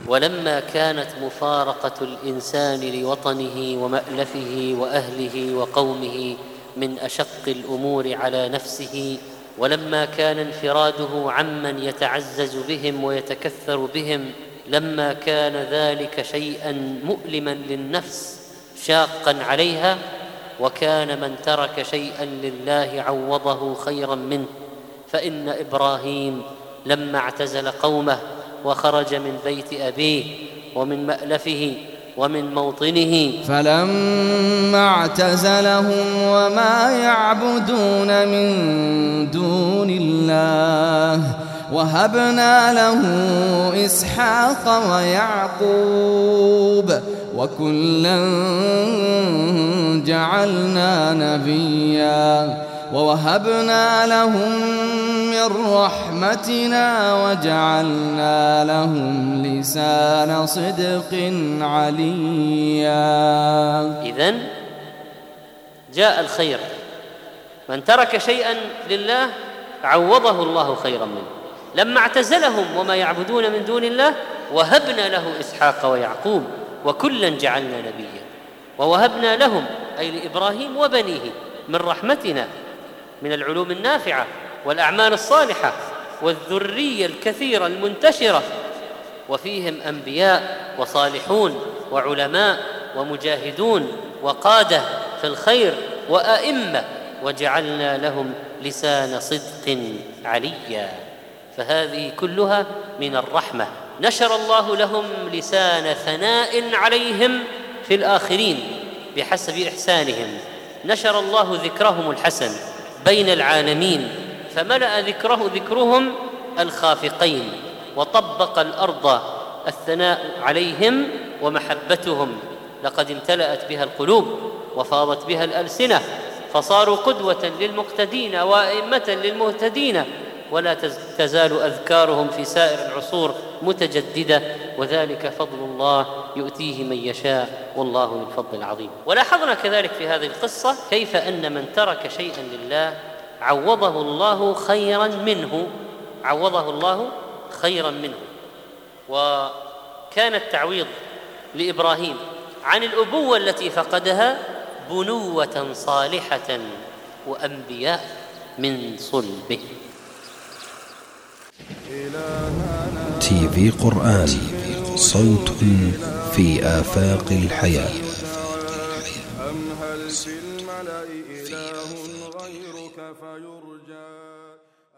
ولما كانت مفارقة الإنسان لوطنه ومألفه وأهله وقومه من أشق الأمور على نفسه، ولما كان انفراده عمن يتعزز بهم ويتكثر بهم، لما كان ذلك شيئا مؤلما للنفس شاقا عليها، وكان من ترك شيئا لله عوضه خيرا منه. فإن إبراهيم لما اعتزل قومه وخرج من بيت أبيه ومن مألفه ومن موطنه، فلما اعتزلهم وما يعبدون من دون الله وهبنا له إسحاق ويعقوب وكلا جعلنا نبيا ووهبنا لهم من رحمتنا وجعلنا لهم لسان صدق عليا. إذن جاء الخير، من ترك شيئا لله عوضه الله خيرا منه. لما اعتزلهم وما يعبدون من دون الله وهبنا له إسحاق ويعقوب وكلا جعلنا نبيا، ووهبنا لهم أي لإبراهيم وبنيه من رحمتنا من العلوم النافعة والأعمال الصالحة والذرية الكثيرة المنتشرة، وفيهم أنبياء وصالحون وعلماء ومجاهدون وقادة في الخير وأئمة، وجعلنا لهم لسان صدق عليا. فهذه كلها من الرحمة. نشر الله لهم لسان ثناء عليهم في الآخرين بحسب إحسانهم، نشر الله ذكرهم الحسن بين العالمين، فملأ ذكرهم الخافقين، وطبق الأرض الثناء عليهم ومحبتهم، لقد امتلأت بها القلوب وفاضت بها الألسنة، فصاروا قدوة للمقتدين وأئمة للمهتدين، ولا تزال أذكارهم في سائر العصور متجددة، وذلك فضل الله يؤتيه من يشاء والله ذو الفضل العظيم. ولاحظنا كذلك في هذه القصة كيف أن من ترك شيئا لله عوضه الله خيرا منه، عوضه الله خيرا منه. وكان التعويض لإبراهيم عن الأبوة التي فقدها بنوة صالحة وأنبياء من صلبه. تي في قرآن، صوت في آفاق الحياة.